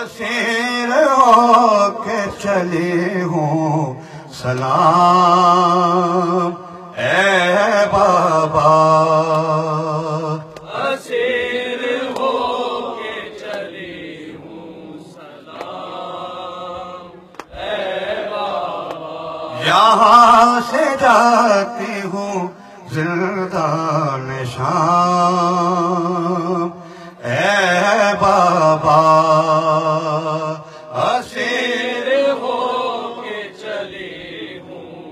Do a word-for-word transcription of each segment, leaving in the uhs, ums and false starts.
اسیر ہو کے چلی ہوں سلام اے بابا، اسیر ہو کے چلی ہوں سلام اے بابا، یہاں سے جاتی ہوں زندان شام اے بابا، اسیر ہو کے چلی ہوں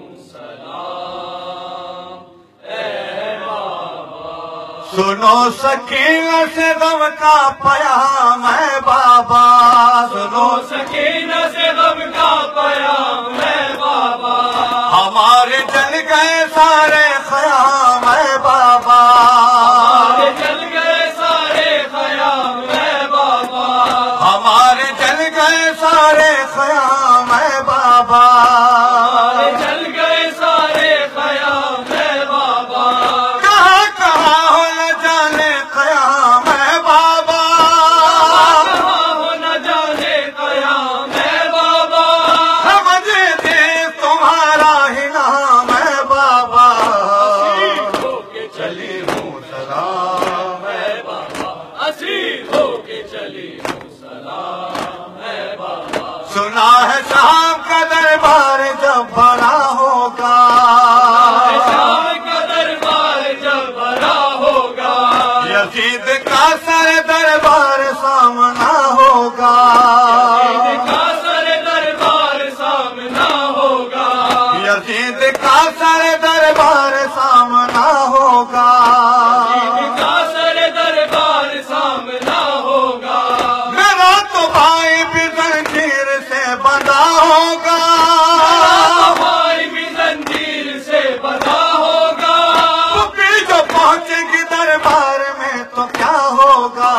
سلام اے بابا، سنو سکینہ سے غم کا پیام ہے بابا، سنو سکینہ سے غم کا پیام ہے بابا، ہمارے جل گئے سارے خیام ہے بابا، ہمارے جل گئے سارے خیام ہے بابا، ہمارے جل گئے سارے خیام ہے بابا، ہمارے جل گئے سارے خیام ہے بابا، کہاں کہاں ہو نہ جانے قیام ہے بابا، کہاں ہو نہ جانے قیام ہے بابا، سمجھ دے تمہارا ہی نام ہے بابا، اسیر ہو کے چلی ہوں سلام ہے بابا، اسیر ہو کے چلی ہوں سلام ہے بابا، سنا ہے شام کا دربار جب بڑا ہوگا، شام کا دربار جب بڑا ہوگا، یزید کا سر دربار سامنا ہوگا، یزید کا سر دربار سامنا ہوگا، یزید کا سر دربار سامنا ہوگا، یزید کا سر دربار سامنا ہوگا، میرا تو بھائی بھی زنجیر سے بندھا ہوگا، ہماری بھی زنجیر سے بندھا ہوگا، پھوپھی جو پہنچے گی دربار میں تو کیا ہوگا،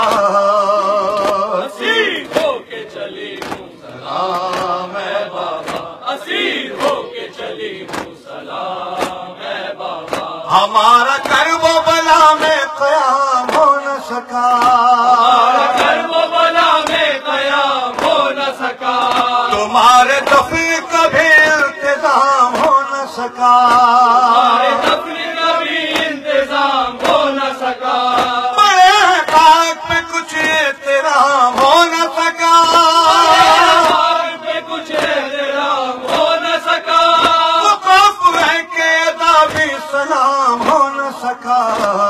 اسیر ہو کے چلی ہوں سلام ہے بابا، اسیر ہو کے چلی ہوں سلام ہے بابا، ہمارا کرب و بلا میں قیام ہو نہ سکا، ہمارا کرب و بلا میں قیام ہو نہ سکا، تمہارے دفن کبھی انتظام ہو نہ سکا، ہمارے دفن کبھی انتظام ہو نہ سکا، بڑے ہیں خاک پہ کچھ احترام ہو نہ سکا، ہمارے پہ کچھ احترام ہو نہ سکا، وقوف ہے کہ ادا بھی سلام ہو نہ سکا،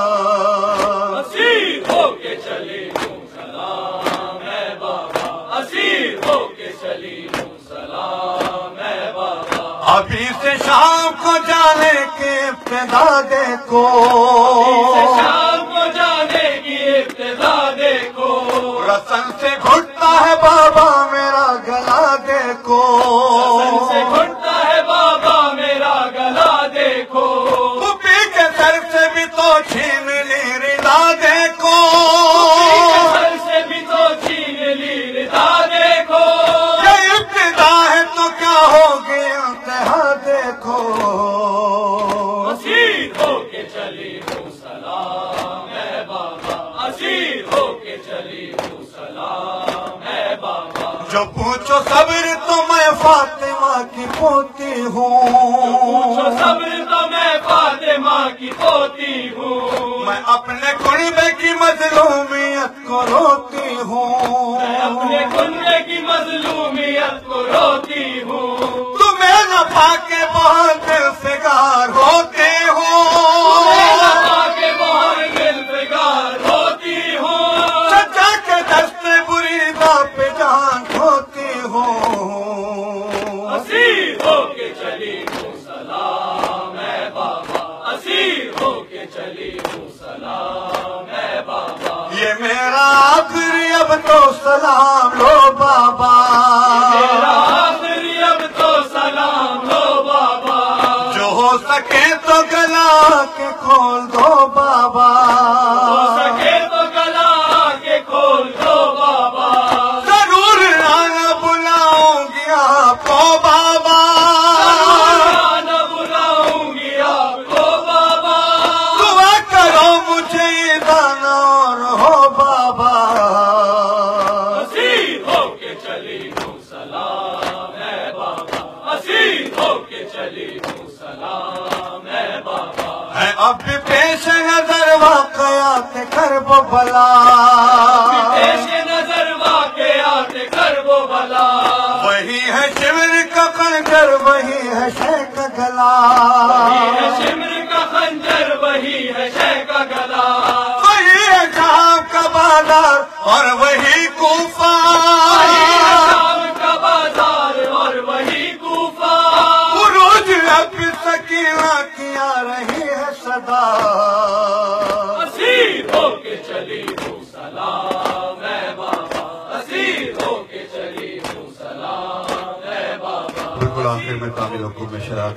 اسیر ہو کے چلی ہوں سلام ہے بابا، اسیر ہو کے چلی ہوں سلام ہے بابا، ابھی سے شام کو جانے کی ابتدا دیکھو، سے شام کو جانے کی ابتدا دیکھو، رسن سے گھٹتا ہے بابا میرا گلا دیکھو، رسن سے گھٹتا ہے بابا میرا گلا دیکھو، پھوپھی کے سر سے بھی تو چھین لی رضا دیکھو، سر سے بھی تو چھین لی رضا دیکھو، یہ ابتدا ہے تو کیا ہوگی انتہا دیکھو، اسیر ہو کے چلی ہوں سلام ہے بابا، اسیر ہو کے چلی ہوں سلام ہے بابا، جو پوچھو صبر تو میں فاطمہ کی پوتی ہوں، پوچھو صبر تو میں فاطمہ کی پوتی ہوں، میں اپنے کنبے کی مظلومیت کو روتی ہوں، میں اپنے کنبے کی مظلومیت کو روتی ہوں، تمہیں نہ پا کے بہت دل فگار ہوتے ہوں، لگا کے بہت دل بگار ہوتی ہوں، سچا کے دستے بری دا پہ جان کھوتی ہوں، اسیر ہو کے چلی ہوں سلام ہے بابا، اسیر ہو کے چلی ہوں سلام ہے بابا، یہ میرا آخری اب تو سلام لو بابا، میرا آخری اب تو سلام لو بابا، جو ہو سکے تو گلا کے کھول دو بابا، ہو سکے تو گلا کے کھول دو بابا، ضرور آنا بلاؤں گی آپ کو بابا، نہ بلاؤں گی آپ کو بابا، دعا کرو مجھے یہ دانا اور ہو بابا، اسیر ہو کے چلی ہوں سلام ہے بابا اسیر ہو کے چلی ہوں سلام ہے بابا ہے اب بھی پیش نظر واقعات کرب و بلا پیش نظر واقعات کرب و بلا وہی ہے شمر کا خنجر وہی ہے شے کا گلا وہی ہے شمر کا خنجر وہی ہے شے کا گلا وہی ہے شام کا بازار اور وہی کوفہ وہی ہے شام کا بازار اور وہی کوفہ عروج اب سکینہ کی آ رہی ہے صدا اسیر ہو کے چلی ہوں سلام ہے بابا اسیر ہو کے چلی ہوں سلام ہے بابا بالکل آخر میں کامل حکم میں شرح